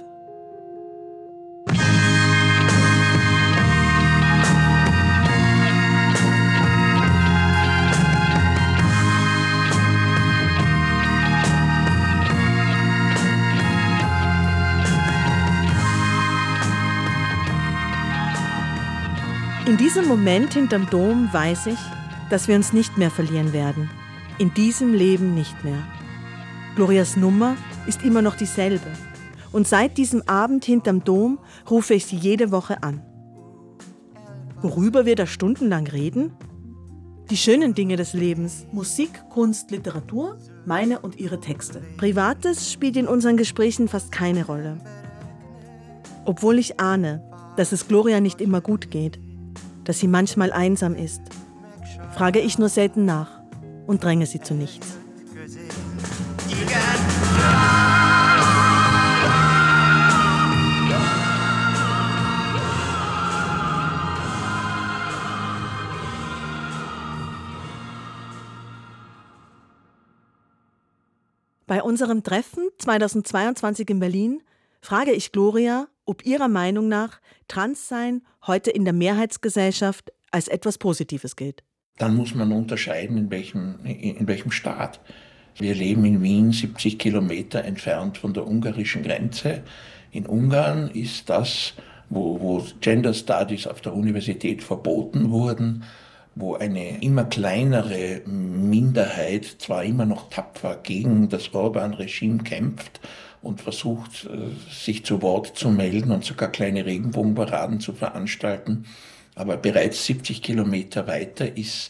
In diesem Moment hinterm Dom weiß ich, dass wir uns nicht mehr verlieren werden. In diesem Leben nicht mehr. Glorias Nummer ist immer noch dieselbe. Und seit diesem Abend hinterm Dom rufe ich sie jede Woche an. Worüber wir da stundenlang reden? Die schönen Dinge des Lebens. Musik, Kunst, Literatur, meine und ihre Texte. Privates spielt in unseren Gesprächen fast keine Rolle. Obwohl ich ahne, dass es Gloria nicht immer gut geht, dass sie manchmal einsam ist, frage ich nur selten nach und dränge sie zu nichts. Bei unserem Treffen zweitausendzweiundzwanzig in Berlin frage ich Gloria, ob ihrer Meinung nach Transsein heute in der Mehrheitsgesellschaft als etwas Positives gilt. Dann muss man unterscheiden, in welchem, in welchem Staat. Wir leben in Wien, siebzig Kilometer entfernt von der ungarischen Grenze. In Ungarn ist das, wo, wo Gender Studies auf der Universität verboten wurden, wo eine immer kleinere Minderheit zwar immer noch tapfer gegen das Orban-Regime kämpft und versucht, sich zu Wort zu melden und sogar kleine Regenbogenparaden zu veranstalten. Aber bereits siebzig Kilometer weiter ist,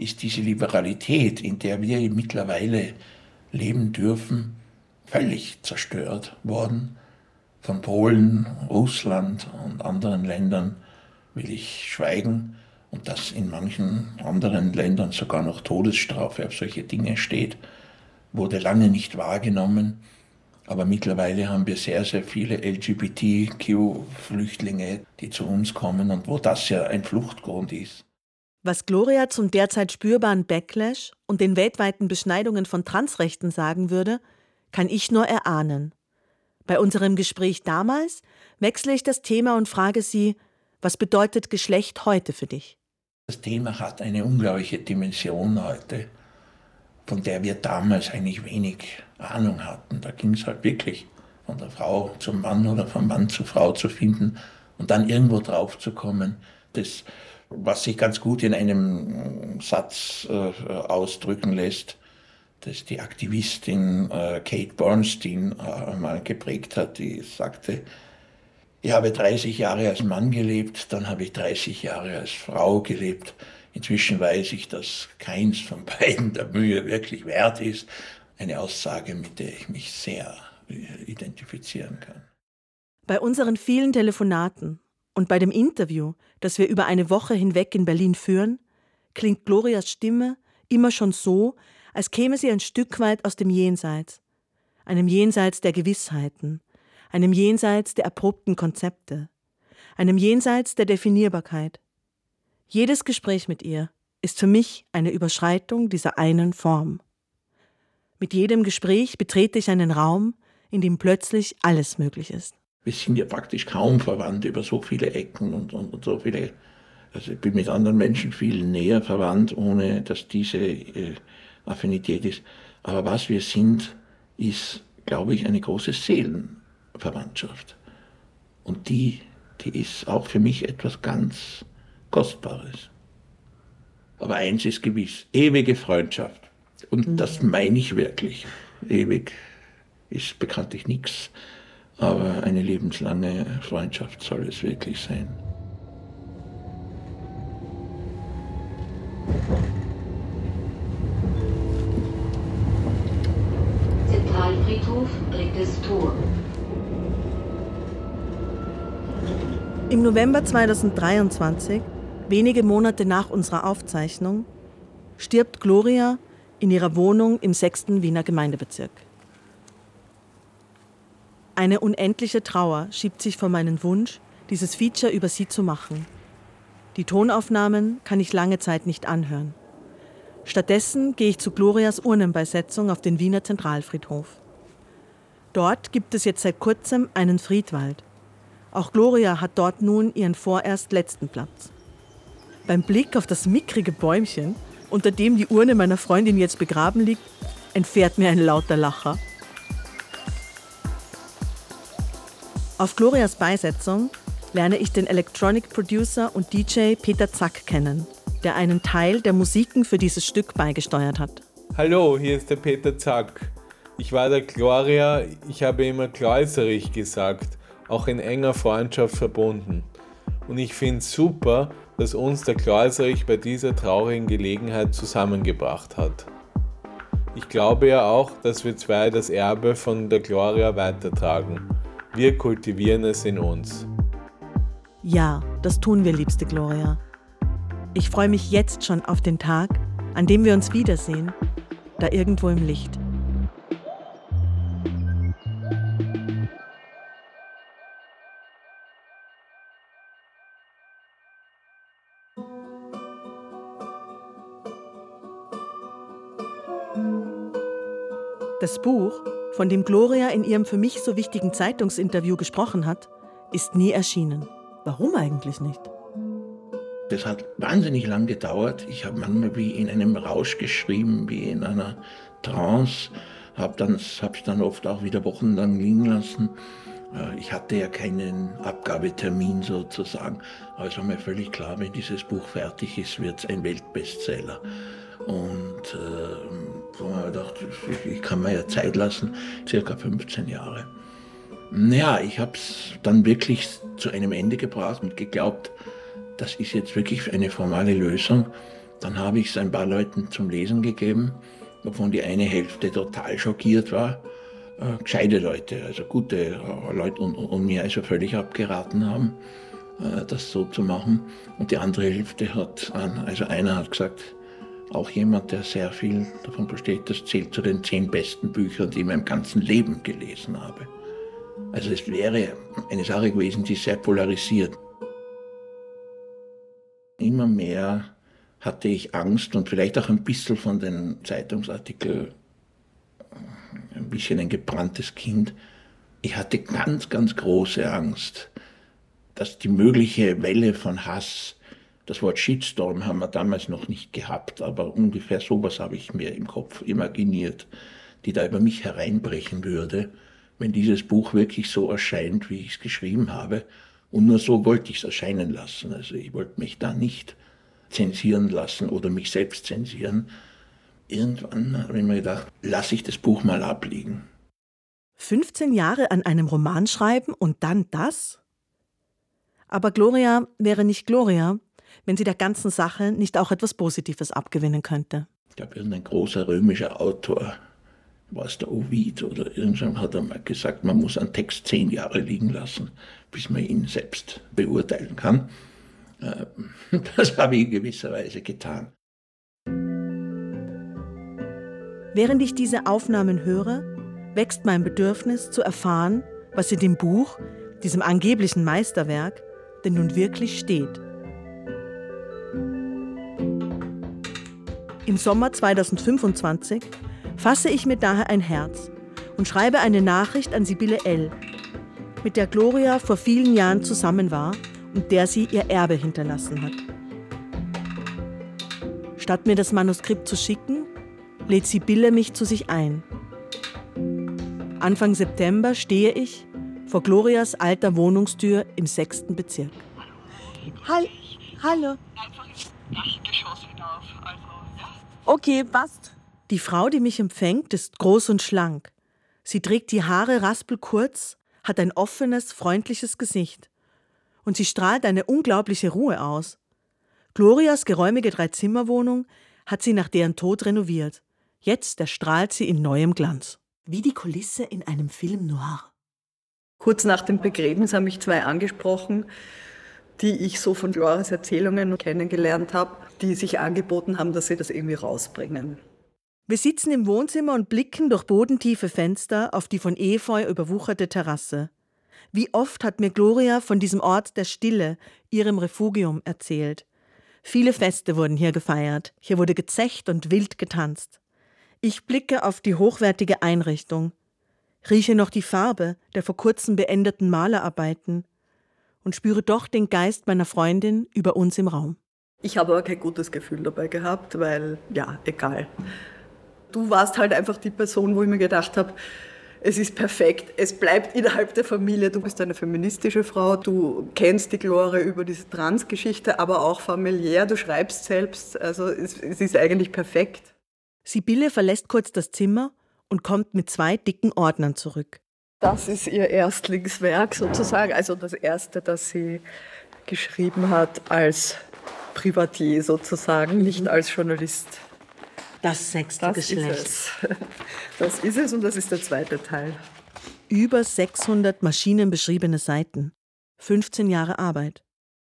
ist diese Liberalität, in der wir mittlerweile leben dürfen, völlig zerstört worden. Von Polen, Russland und anderen Ländern will ich schweigen. Und dass in manchen anderen Ländern sogar noch Todesstrafe auf solche Dinge steht, wurde lange nicht wahrgenommen. Aber mittlerweile haben wir sehr, sehr viele L G B T Q-Flüchtlinge, die zu uns kommen und wo das ja ein Fluchtgrund ist. Was Gloria zum derzeit spürbaren Backlash und den weltweiten Beschneidungen von Transrechten sagen würde, kann ich nur erahnen. Bei unserem Gespräch damals wechsle ich das Thema und frage sie, was bedeutet Geschlecht heute für dich? Das Thema hat eine unglaubliche Dimension heute, von der wir damals eigentlich wenig Ahnung hatten. Da ging es halt wirklich von der Frau zum Mann oder vom Mann zur Frau zu finden und dann irgendwo drauf zu kommen. Das, was sich ganz gut in einem Satz äh, ausdrücken lässt, das die Aktivistin äh, Kate Bornstein äh, mal geprägt hat, die sagte, ich habe dreißig Jahre als Mann gelebt, dann habe ich dreißig Jahre als Frau gelebt. Inzwischen weiß ich, dass keins von beiden der Mühe wirklich wert ist. Eine Aussage, mit der ich mich sehr identifizieren kann. Bei unseren vielen Telefonaten und bei dem Interview, das wir über eine Woche hinweg in Berlin führen, klingt Glorias Stimme immer schon so, als käme sie ein Stück weit aus dem Jenseits. Einem Jenseits der Gewissheiten, einem Jenseits der erprobten Konzepte, einem Jenseits der Definierbarkeit. Jedes Gespräch mit ihr ist für mich eine Überschreitung dieser einen Form. Mit jedem Gespräch betrete ich einen Raum, in dem plötzlich alles möglich ist. Wir sind ja praktisch kaum verwandt über so viele Ecken und, und, und so viele. Also ich bin mit anderen Menschen viel näher verwandt, ohne dass diese äh, Affinität ist. Aber was wir sind, ist, glaube ich, eine große Seelenverwandtschaft. Und die, die ist auch für mich etwas ganz Kostbares. Aber eins ist gewiss, ewige Freundschaft. Und mhm. das meine ich wirklich. Ewig ist bekanntlich nichts, aber eine lebenslange Freundschaft soll es wirklich sein. Zentralfriedhof, drittes Tor. Im November zweitausenddreiundzwanzig, wenige Monate nach unserer Aufzeichnung, stirbt Gloria in ihrer Wohnung im sechsten Wiener Gemeindebezirk. Eine unendliche Trauer schiebt sich vor meinen Wunsch, dieses Feature über sie zu machen. Die Tonaufnahmen kann ich lange Zeit nicht anhören. Stattdessen gehe ich zu Glorias Urnenbeisetzung auf den Wiener Zentralfriedhof. Dort gibt es jetzt seit kurzem einen Friedwald. Auch Gloria hat dort nun ihren vorerst letzten Platz. Beim Blick auf das mickrige Bäumchen, unter dem die Urne meiner Freundin jetzt begraben liegt, entfährt mir ein lauter Lacher. Auf Glorias Beisetzung lerne ich den Electronic Producer und D J Peter Zack kennen, der einen Teil der Musiken für dieses Stück beigesteuert hat. Hallo, hier ist der Peter Zack. Ich war der Gloria, ich habe immer Kläuserich gesagt, auch in enger Freundschaft verbunden. Und ich finde es super, dass uns der Kläuserich bei dieser traurigen Gelegenheit zusammengebracht hat. Ich glaube ja auch, dass wir zwei das Erbe von der Gloria weitertragen. Wir kultivieren es in uns. Ja, das tun wir, liebste Gloria. Ich freue mich jetzt schon auf den Tag, an dem wir uns wiedersehen, da irgendwo im Licht. Das Buch, von dem Gloria in ihrem für mich so wichtigen Zeitungsinterview gesprochen hat, ist nie erschienen. Warum eigentlich nicht? Das hat wahnsinnig lang gedauert. Ich habe manchmal wie in einem Rausch geschrieben, wie in einer Trance. Habe dann, habe es dann oft auch wieder wochenlang liegen lassen. Ich hatte ja keinen Abgabetermin sozusagen. Aber es war mir völlig klar, wenn dieses Buch fertig ist, wird es ein Weltbestseller. Und äh, so habe ich gedacht, ich, ich kann mir ja Zeit lassen, circa fünfzehn Jahre. Naja, ich habe es dann wirklich zu einem Ende gebracht und geglaubt, das ist jetzt wirklich eine formale Lösung. Dann habe ich es ein paar Leuten zum Lesen gegeben, wovon die eine Hälfte total schockiert war. Äh, gescheite Leute, also gute äh, Leute und, und mir also völlig abgeraten haben, äh, das so zu machen. Und die andere Hälfte hat, also einer hat gesagt, auch jemand, der sehr viel davon versteht, das zählt zu den zehn besten Büchern, die ich in meinem ganzen Leben gelesen habe. Also es wäre eine Sache gewesen, die sehr polarisiert. Immer mehr hatte ich Angst und vielleicht auch ein bisschen von den Zeitungsartikeln, ein bisschen ein gebranntes Kind. Ich hatte ganz, ganz große Angst, dass die mögliche Welle von Hass, das Wort Shitstorm haben wir damals noch nicht gehabt, aber ungefähr sowas habe ich mir im Kopf imaginiert, die da über mich hereinbrechen würde, wenn dieses Buch wirklich so erscheint, wie ich es geschrieben habe. Und nur so wollte ich es erscheinen lassen. Also ich wollte mich da nicht zensieren lassen oder mich selbst zensieren. Irgendwann habe ich mir gedacht, lasse ich das Buch mal abliegen. fünfzehn Jahre an einem Roman schreiben und dann das? Aber Gloria wäre nicht Gloria, wenn sie der ganzen Sache nicht auch etwas Positives abgewinnen könnte. Ich glaube, irgendein großer römischer Autor, war es der Ovid oder irgendjemand, hat einmal gesagt, man muss einen Text zehn Jahre liegen lassen, bis man ihn selbst beurteilen kann. Das habe ich in gewisser Weise getan. Während ich diese Aufnahmen höre, wächst mein Bedürfnis zu erfahren, was in dem Buch, diesem angeblichen Meisterwerk, denn nun wirklich steht. Im Sommer zweitausendfünfundzwanzig fasse ich mir daher ein Herz und schreibe eine Nachricht an Sibylle L., mit der Gloria vor vielen Jahren zusammen war und der sie ihr Erbe hinterlassen hat. Statt mir das Manuskript zu schicken, lädt Sibylle mich zu sich ein. Anfang September stehe ich vor Glorias alter Wohnungstür im sechsten Bezirk. Hall- Hallo. Okay, passt. Die Frau, die mich empfängt, ist groß und schlank. Sie trägt die Haare raspelkurz, hat ein offenes, freundliches Gesicht. Und sie strahlt eine unglaubliche Ruhe aus. Glorias geräumige Dreizimmerwohnung hat sie nach deren Tod renoviert. Jetzt erstrahlt sie in neuem Glanz. Wie die Kulisse in einem Film noir. Kurz nach dem Begräbnis haben mich zwei angesprochen, die ich so von Glorias Erzählungen kennengelernt habe, die sich angeboten haben, dass sie das irgendwie rausbringen. Wir sitzen im Wohnzimmer und blicken durch bodentiefe Fenster auf die von Efeu überwucherte Terrasse. Wie oft hat mir Gloria von diesem Ort der Stille, ihrem Refugium, erzählt. Viele Feste wurden hier gefeiert, hier wurde gezecht und wild getanzt. Ich blicke auf die hochwertige Einrichtung, rieche noch die Farbe der vor kurzem beendeten Malerarbeiten und spüre doch den Geist meiner Freundin über uns im Raum. Ich habe aber kein gutes Gefühl dabei gehabt, weil, ja, egal. Du warst halt einfach die Person, wo ich mir gedacht habe, es ist perfekt, es bleibt innerhalb der Familie. Du bist eine feministische Frau, du kennst die Gloria über diese Trans-Geschichte, aber auch familiär, du schreibst selbst, also es, es ist eigentlich perfekt. Sibylle verlässt kurz das Zimmer und kommt mit zwei dicken Ordnern zurück. Das ist ihr Erstlingswerk sozusagen, also das erste, das sie geschrieben hat als Privatier sozusagen, nicht als Journalist. Das sechste Das Geschlecht. ist es. Das ist es und das ist der zweite Teil. Über sechshundert maschinenbeschriebene Seiten. fünfzehn Jahre Arbeit.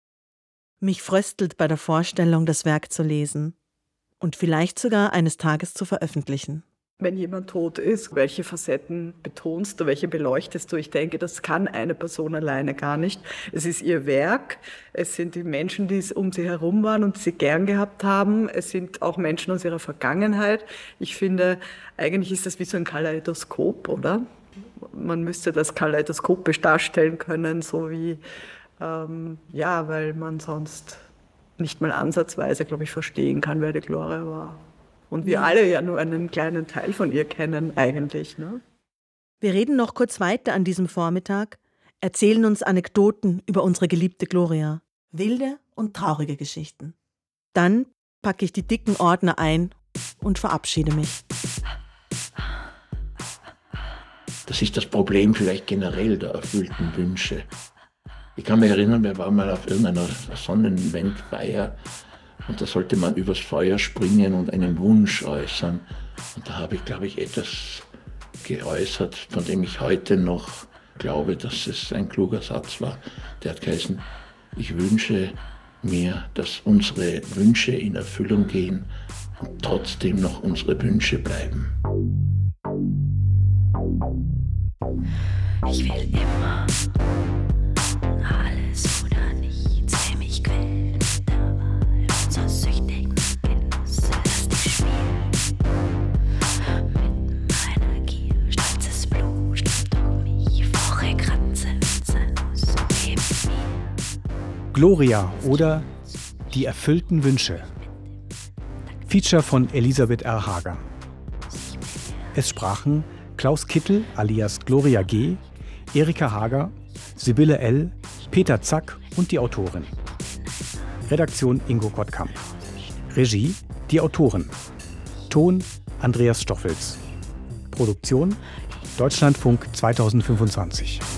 Mich fröstelt bei der Vorstellung, das Werk zu lesen und vielleicht sogar eines Tages zu veröffentlichen. Wenn jemand tot ist, welche Facetten betonst du, welche beleuchtest du? Ich denke, das kann eine Person alleine gar nicht. Es ist ihr Werk, es sind die Menschen, die um sie herum waren und sie gern gehabt haben. Es sind auch Menschen aus ihrer Vergangenheit. Ich finde, eigentlich ist das wie so ein Kaleidoskop, oder? Man müsste das kaleidoskopisch darstellen können, so wie, ähm, ja, weil man sonst nicht mal ansatzweise, glaube ich, verstehen kann, wer die Gloria war. Und wir alle ja nur einen kleinen Teil von ihr kennen eigentlich. Ne? Wir reden noch kurz weiter an diesem Vormittag, erzählen uns Anekdoten über unsere geliebte Gloria. Wilde und traurige Geschichten. Dann packe ich die dicken Ordner ein und verabschiede mich. Das ist das Problem vielleicht generell der erfüllten Wünsche. Ich kann mich erinnern, wir waren mal auf irgendeiner Sonnenwendfeier Und da sollte man übers Feuer springen und einen Wunsch äußern. Und da habe ich, glaube ich, etwas geäußert, von dem ich heute noch glaube, dass es ein kluger Satz war. Der hat geheißen: Ich wünsche mir, dass unsere Wünsche in Erfüllung gehen und trotzdem noch unsere Wünsche bleiben. Ich will immer alles oder nichts, wer mich quält, der Wahl und so süchtigen Genuss, lass dich spielen. Mit meiner Gier, stolzes Blut, stirbt durch mich, Woche, Kratze und Zernuss, gib mir. Gloria oder Die erfüllten Wünsche. Feature von Elisabeth R. Hager. Es sprachen Klaus Kittel alias Gloria G., Erika Hager, Sibylle L., Peter Zack und die Autorin. Redaktion Ingo Kottkamp. Regie die Autoren. Ton Andreas Stoffels. Produktion Deutschlandfunk zweitausendfünfundzwanzig.